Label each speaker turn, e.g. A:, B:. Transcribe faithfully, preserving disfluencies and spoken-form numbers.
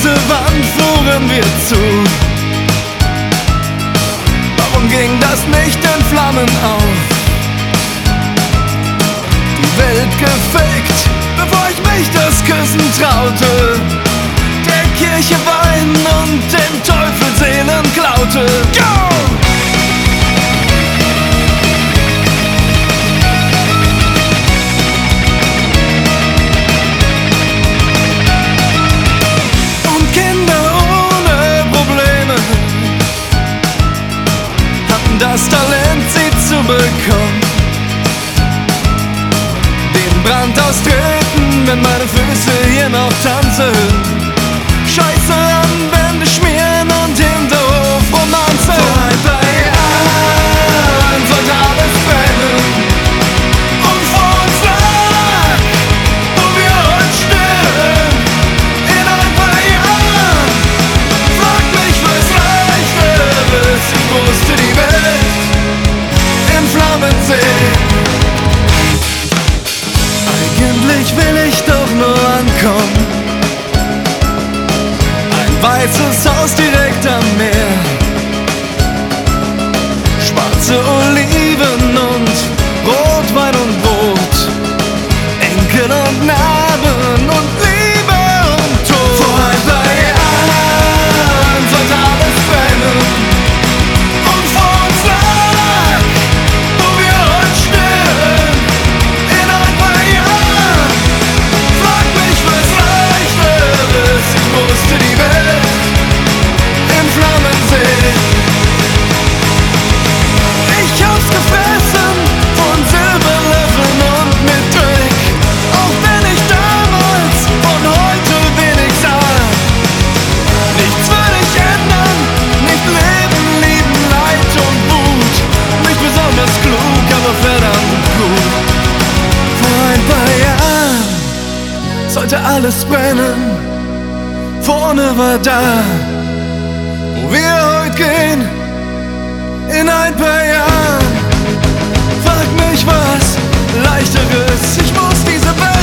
A: diese Wand flogen wir zu. Warum ging das nicht in Flammen auf? Die Welt gefickt, bevor ich mich das Küssen traute. Der Kirche Wein und dem Teufel Seelen klaute. Go! Das Talent, sie zu bekommen, den Brand austreten, wenn meine Füße hier noch tanzen. Scheiße an Wände schmieren und Hinterhof Romanze. Vor ein paar Jahren sollte alles brennen und vor uns lag, wo wir heute stehen. In ein paar Jahren frag mich, was leichter ist. Ich musste die Welt in Flammen sehen. Eigentlich will ich doch nur ankommen. Ein weißes Haus direkt am Meer, schwarze Oliven und Rotwein und Brot, Enkel und Narben und Liebe und Tod. Vor ein paar Jahren sollte alles brennen und vor uns lag, wo wir heute stehen. In ein paar Jahren frag mich, was leichter ist. Ich musste die Welt in Flammen sehen. Ich hab's gefressen von Silberlöffeln und mit Dreck, auch wenn ich damals von heute wenig sah. Nichts würde ich ändern, nicht leben, lieben, Leid und Wut. Nicht besonders klug, aber verdammt gut. Vor ein paar Jahren sollte alles brennen. Vorne war da, wo wir heute gehen. In ein paar Jahren frag mich, was leichteres. Ich muss diese Welt